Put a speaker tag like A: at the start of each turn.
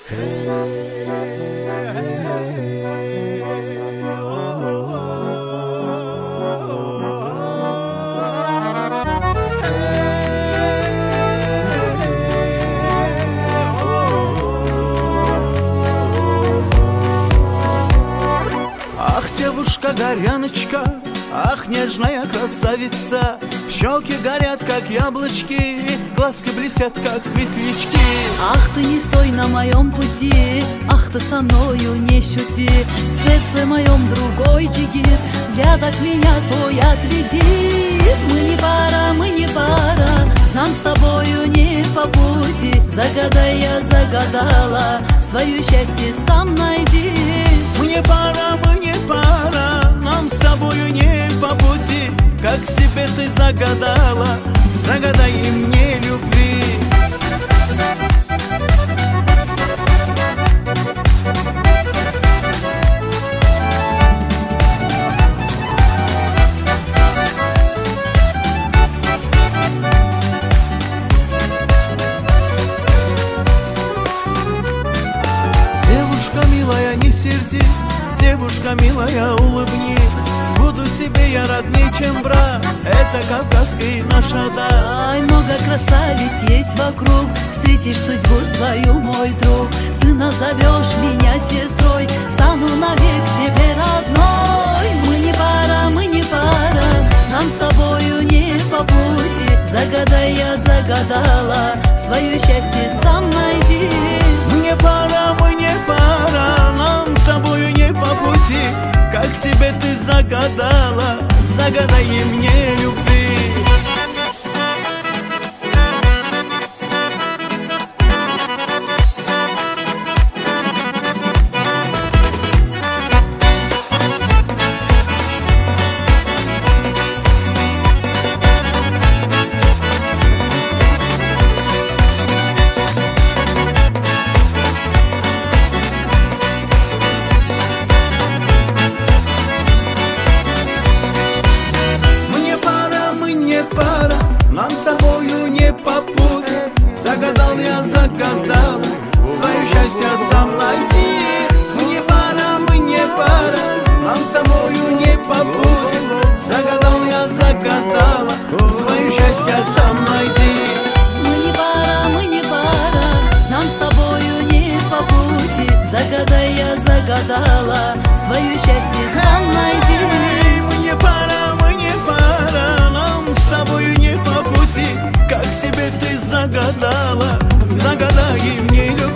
A: Ах, девушка-горяночка, ах, нежная красавица, щеки горят, как яблочки, глазки блестят, как светлячки.
B: Ах, ты не стой на моем пути, ах, ты со мною не шути. В сердце моем другой джигит, взгляд от меня свой отведи. Мы не пара, мы не пара, нам с тобою не по пути. Загадай, я загадала, свое счастье сам найди.
A: Мы не пара, нам с тобою не по пути. Как себе ты загадала, загадай и мне любви. Девушка милая, не сердись, девушка милая, улыбнись. Буду тебе я родней, чем брат, это кавказский наш ада.
B: Ай, много красавиц есть вокруг, встретишь судьбу свою, мой друг. Ты назовешь меня сестрой, стану навек тебе родной. Мы не пара, нам с тобою не по пути. Загадай, я загадала, свое счастье сам найди.
A: Мы не пара, нам с тобою не по пути. Как себе ты загадала, загадай и мне любви. Нам с тобою не по пути. Загадал я, загадала, свое счастье сам найди. Мы не пара, нам с тобою не по пути. Загадал я, загадала, свое счастье сам найди.
B: Мы не пара, нам с тобою не по пути. Загадай, я загадала, свое счастье сам найди.
A: Мы не пара, нам с тобою не по пути. Как себе ты загадала, загадай и мне любви.